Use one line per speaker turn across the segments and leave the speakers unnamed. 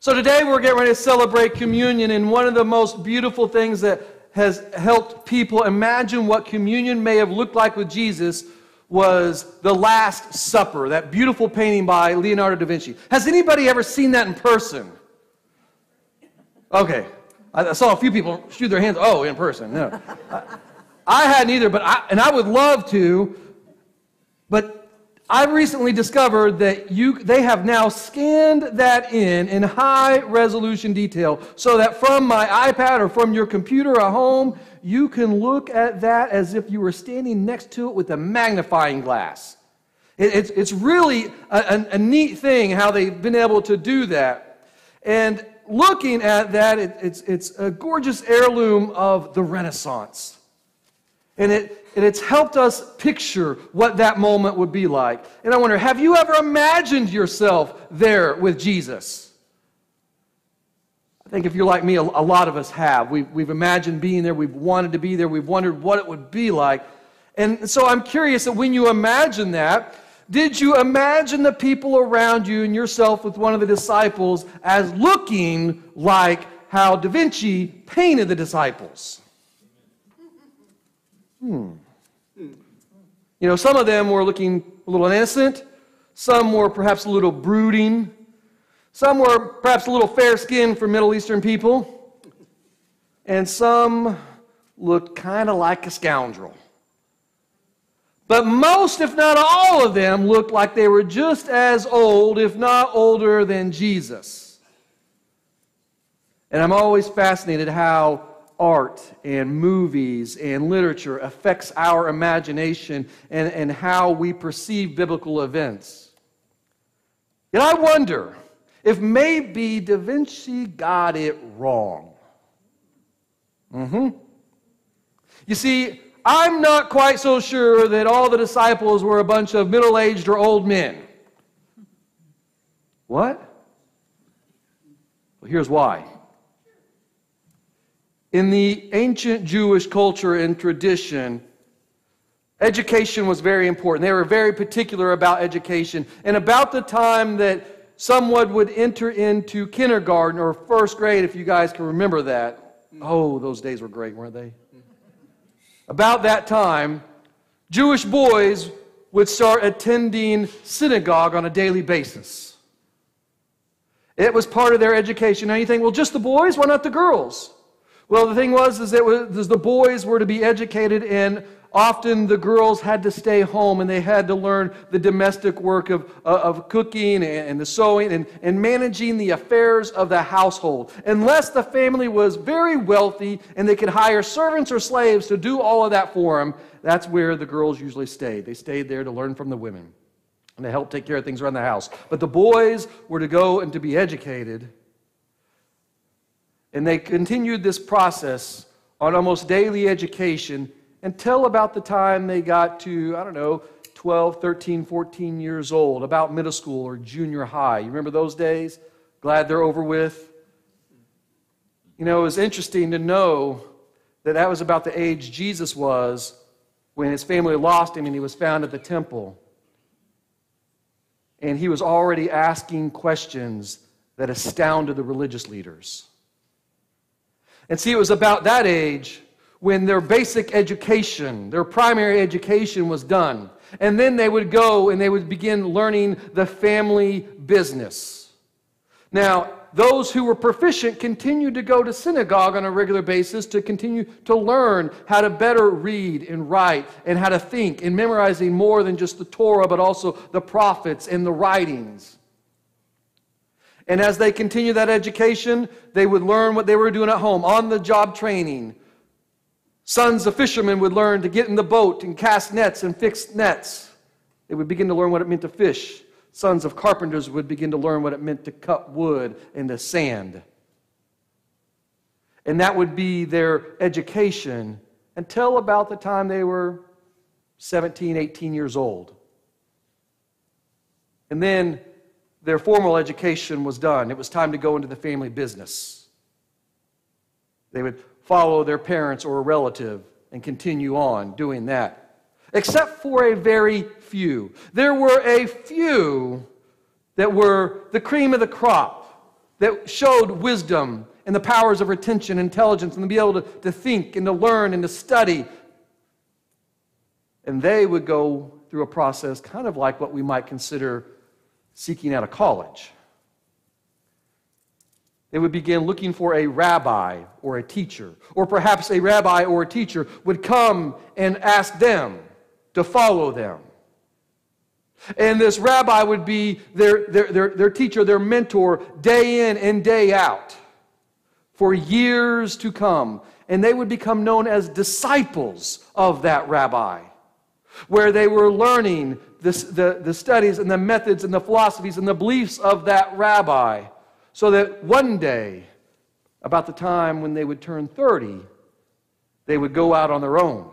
So today we're getting ready to celebrate communion, and one of the most beautiful things that has helped people imagine what communion may have looked like with Jesus was The Last Supper, that beautiful painting by Leonardo da Vinci. Has anybody ever seen that in person? Okay. I saw a few people shoot their hands. Oh, in person. No. I hadn't either, but I would love to. But I've recently discovered that they have now scanned that in high resolution detail so that from my iPad or from your computer at home, you can look at that as if you were standing next to it with a magnifying glass. It's really a neat thing how they've been able to do that. And looking at that, it's a gorgeous heirloom of the Renaissance. And it's helped us picture what that moment would be like. And I wonder, have you ever imagined yourself there with Jesus? I think if you're like me, a lot of us have. We've imagined being there. We've wanted to be there. We've wondered what it would be like. And so I'm curious that when you imagine that, did you imagine the people around you and yourself with one of the disciples as looking like how Da Vinci painted the disciples? You know, some of them were looking a little innocent. Some were perhaps a little brooding. Some were perhaps a little fair-skinned for Middle Eastern people. And some looked kind of like a scoundrel. But most, if not all of them, looked like they were just as old, if not older, than Jesus. And I'm always fascinated how art and movies and literature affects our imagination and how we perceive biblical events. Yet I wonder if maybe Da Vinci got it wrong. You see, I'm not quite so sure that all the disciples were a bunch of middle-aged or old men. What? Well, here's why. In the ancient Jewish culture and tradition, education was very important. They were very particular about education. And about the time that someone would enter into kindergarten or first grade, if you guys can remember that. Oh, those days were great, weren't they? About that time, Jewish boys would start attending synagogue on a daily basis. It was part of their education. Now you think, well, just the boys? Why not the girls? Well, the thing was the boys were to be educated, and often the girls had to stay home, and they had to learn the domestic work of cooking and the sewing and managing the affairs of the household. Unless the family was very wealthy and they could hire servants or slaves to do all of that for them, that's where the girls usually stayed. They stayed there to learn from the women and to help take care of things around the house. But the boys were to go and to be educated. And they continued this process on almost daily education until about the time they got to, 12, 13, 14 years old, about middle school or junior high. You remember those days? Glad they're over with. You know, it was interesting to know that that was about the age Jesus was when his family lost him and he was found at the temple. And he was already asking questions that astounded the religious leaders. And see, it was about that age when their basic education, their primary education was done. And then they would go and they would begin learning the family business. Now, those who were proficient continued to go to synagogue on a regular basis to continue to learn how to better read and write and how to think and memorizing more than just the Torah, but also the prophets and the writings. And as they continued that education, they would learn what they were doing at home, on-the-job training. Sons of fishermen would learn to get in the boat and cast nets and fix nets. They would begin to learn what it meant to fish. Sons of carpenters would begin to learn what it meant to cut wood and to sand. And that would be their education until about the time they were 17, 18 years old. And then their formal education was done. It was time to go into the family business. They would follow their parents or a relative and continue on doing that. Except for a very few. There were a few that were the cream of the crop. that showed wisdom and the powers of retention, intelligence, and to be able to think and to learn and to study. And they would go through a process kind of like what we might consider seeking out a college. They would begin looking for a rabbi or a teacher, or perhaps a rabbi or a teacher would come and ask them to follow them. And this rabbi would be their teacher, their mentor, day in and day out for years to come. And they would become known as disciples of that rabbi, where they were learning the studies and the methods and the philosophies and the beliefs of that rabbi, so that one day, about the time when they would turn 30, they would go out on their own.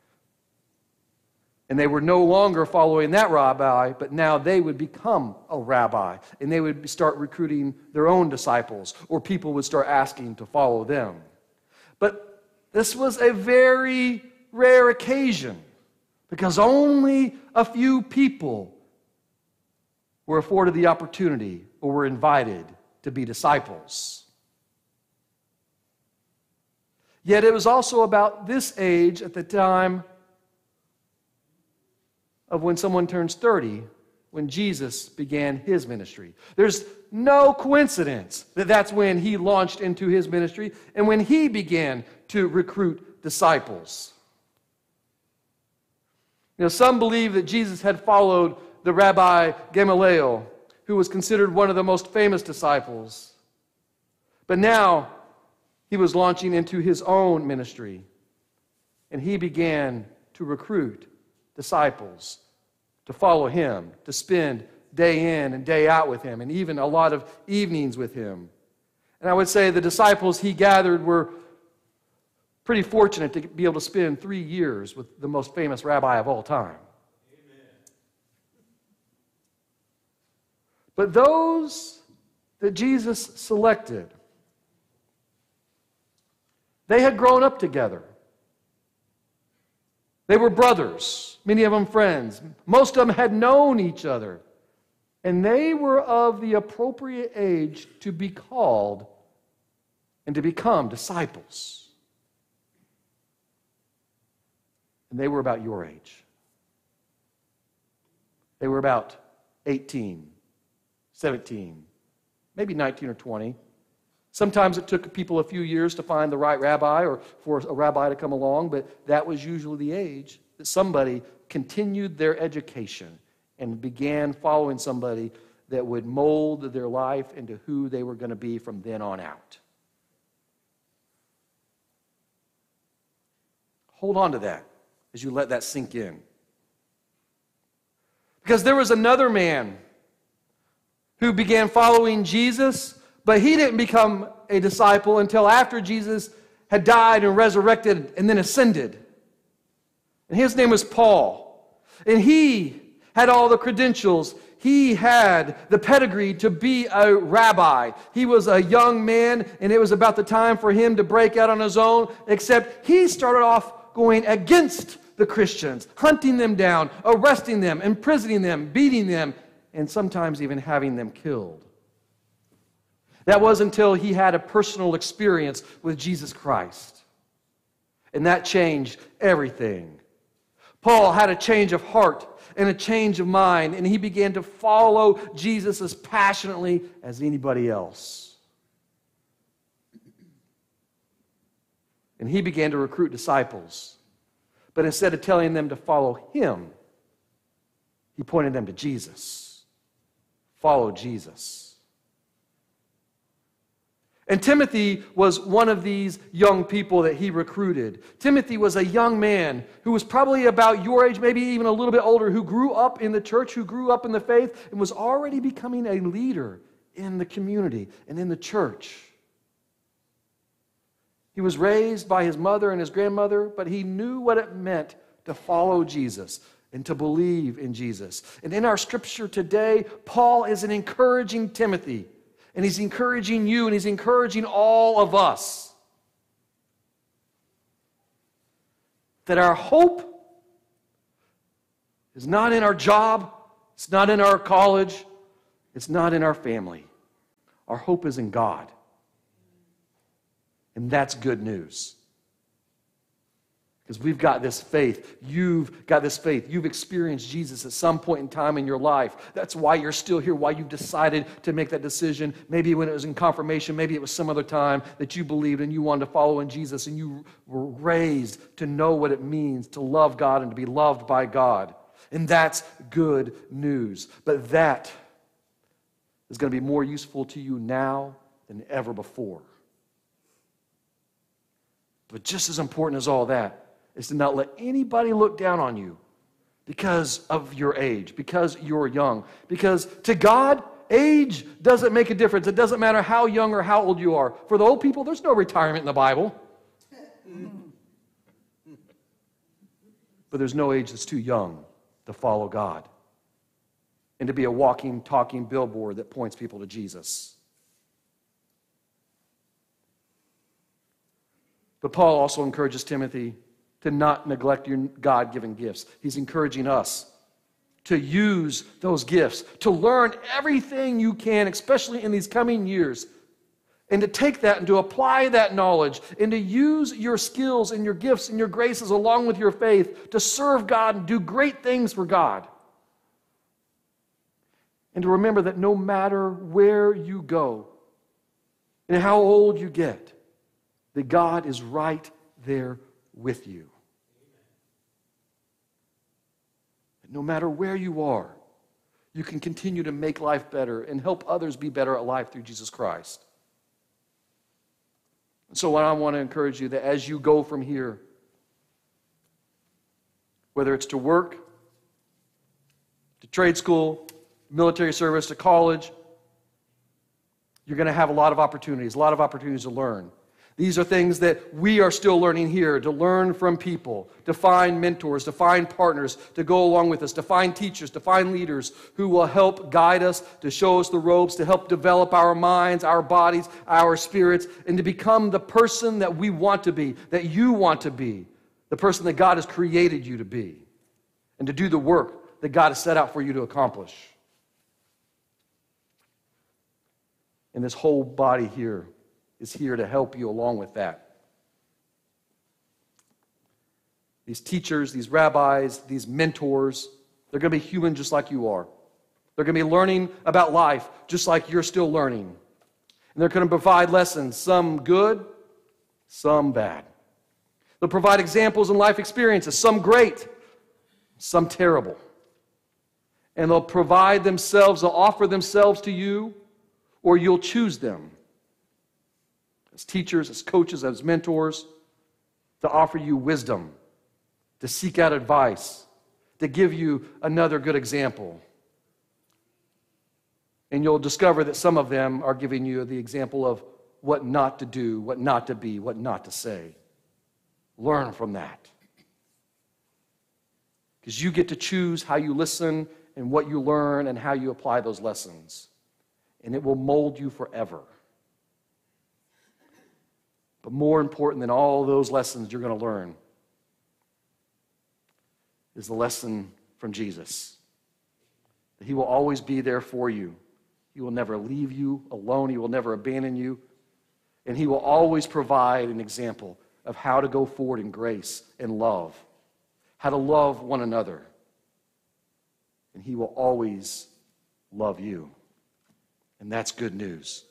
And they were no longer following that rabbi, but now they would become a rabbi. And they would start recruiting their own disciples, or people would start asking to follow them. But this was a very rare occasion, because only a few people were afforded the opportunity or were invited to be disciples. Yet it was also about this age at the time of when someone turns 30, when Jesus began his ministry. There's no coincidence that that's when he launched into his ministry and when he began to recruit disciples. You know, some believe that Jesus had followed the Rabbi Gamaliel, who was considered one of the most famous disciples. But now he was launching into his own ministry, and he began to recruit disciples to follow him, to spend day in and day out with him, and even a lot of evenings with him. And I would say the disciples he gathered were pretty fortunate to be able to spend 3 years with the most famous rabbi of all time. But those that Jesus selected, they had grown up together. They were brothers, many of them friends. Most of them had known each other. And they were of the appropriate age to be called and to become disciples. And they were about your age. They were about 18. 17, maybe 19 or 20. Sometimes it took people a few years to find the right rabbi or for a rabbi to come along, but that was usually the age that somebody continued their education and began following somebody that would mold their life into who they were going to be from then on out. Hold on to that as you let that sink in. Because there was another man who began following Jesus, but he didn't become a disciple until after Jesus had died and resurrected and then ascended. And his name was Paul. And he had all the credentials. He had the pedigree to be a rabbi. He was a young man, and it was about the time for him to break out on his own, except he started off going against the Christians, hunting them down, arresting them, imprisoning them, beating them, and sometimes even having them killed. That was until he had a personal experience with Jesus Christ. And that changed everything. Paul had a change of heart and a change of mind, and he began to follow Jesus as passionately as anybody else. And he began to recruit disciples. But instead of telling them to follow him, he pointed them to Jesus. Follow Jesus. And Timothy was one of these young people that he recruited. Timothy was a young man who was probably about your age, maybe even a little bit older, who grew up in the church, who grew up in the faith, and was already becoming a leader in the community and in the church. He was raised by his mother and his grandmother, but he knew what it meant to follow Jesus and to believe in Jesus. And in our scripture today, Paul is encouraging Timothy, and he's encouraging you, and he's encouraging all of us that our hope is not in our job, it's not in our college, it's not in our family. Our hope is in God. And that's good news. Because we've got this faith. You've got this faith. You've experienced Jesus at some point in time in your life. That's why you're still here, why you've decided to make that decision. Maybe when it was in confirmation, maybe it was some other time that you believed and you wanted to follow in Jesus, and you were raised to know what it means to love God and to be loved by God. And that's good news. But that is going to be more useful to you now than ever before. But just as important as all that is to not let anybody look down on you because of your age, because you're young. Because to God, age doesn't make a difference. It doesn't matter how young or how old you are. For the old people, there's no retirement in the Bible. But there's no age that's too young to follow God and to be a walking, talking billboard that points people to Jesus. But Paul also encourages Timothy to not neglect your God-given gifts. He's encouraging us to use those gifts, to learn everything you can, especially in these coming years, and to take that and to apply that knowledge and to use your skills and your gifts and your graces along with your faith to serve God and do great things for God. And to remember that no matter where you go and how old you get, that God is right there with you. That no matter where you are, you can continue to make life better and help others be better at life through Jesus Christ. And so I want to encourage you that as you go from here, whether it's to work, to trade school, military service, to college, you're going to have a lot of opportunities to learn. These are things that we are still learning here, to learn from people, to find mentors, to find partners, to go along with us, to find teachers, to find leaders who will help guide us, to show us the ropes, to help develop our minds, our bodies, our spirits, and to become the person that we want to be, that you want to be, the person that God has created you to be, and to do the work that God has set out for you to accomplish. And this whole body here is here to help you along with that. These teachers, these rabbis, these mentors, they're going to be human just like you are. They're going to be learning about life just like you're still learning. And they're going to provide lessons, some good, some bad. They'll provide examples and life experiences, some great, some terrible. And they'll provide themselves, they'll offer themselves to you, or you'll choose them. As teachers, as coaches, as mentors, to offer you wisdom, to seek out advice, to give you another good example. And you'll discover that some of them are giving you the example of what not to do, what not to be, what not to say. Learn from that. Because you get to choose how you listen and what you learn and how you apply those lessons. And it will mold you forever. But more important than all those lessons you're going to learn is the lesson from Jesus. That He will always be there for you. He will never leave you alone. He will never abandon you. And He will always provide an example of how to go forward in grace and love, how to love one another. And He will always love you. And that's good news.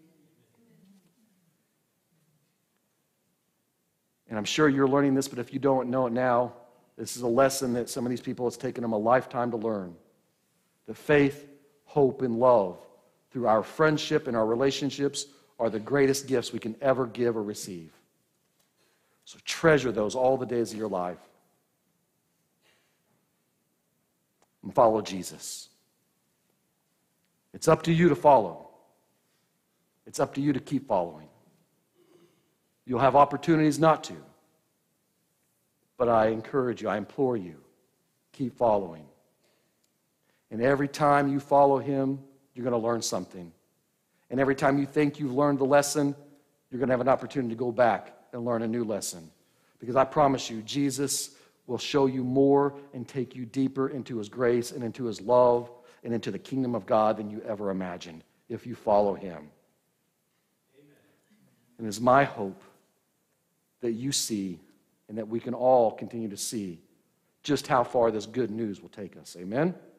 And I'm sure you're learning this, but if you don't know it now, this is a lesson that some of these people, it's taken them a lifetime to learn. That faith, hope, and love through our friendship and our relationships are the greatest gifts we can ever give or receive. So treasure those all the days of your life. And follow Jesus. It's up to you to follow. It's up to you to keep following. You'll have opportunities not to. But I encourage you, I implore you, keep following. And every time you follow Him, you're going to learn something. And every time you think you've learned the lesson, you're going to have an opportunity to go back and learn a new lesson. Because I promise you, Jesus will show you more and take you deeper into His grace and into His love and into the kingdom of God than you ever imagined if you follow Him. And it's my hope that you see and that we can all continue to see just how far this good news will take us. Amen?